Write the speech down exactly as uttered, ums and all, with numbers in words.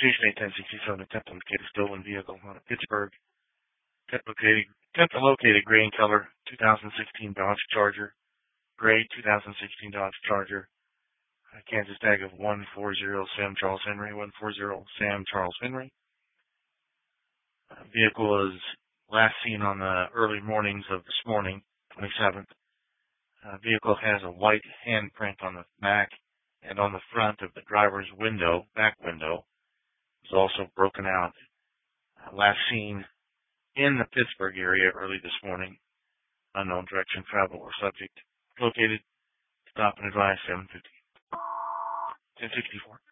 Tuesday, ten sixty-seven, attempt to locate a stolen vehicle on a Pittsburgh. Attempt located, attempt to locate a gray in color two thousand sixteen Dodge Charger. Gray two thousand sixteen Dodge Charger. Uh, Kansas tag of one four zero Sam Charles Henry. one four zero Sam Charles Henry. Uh, vehicle is last seen on the early mornings of this morning, twenty-seventh. Uh, vehicle has a white handprint on the back and on the front of the driver's window, back window. It's also broken out. Uh, last seen in the Pittsburgh area early this morning. Unknown direction, travel, or subject. Located. Stop and advise seven fifty. ten sixty-four.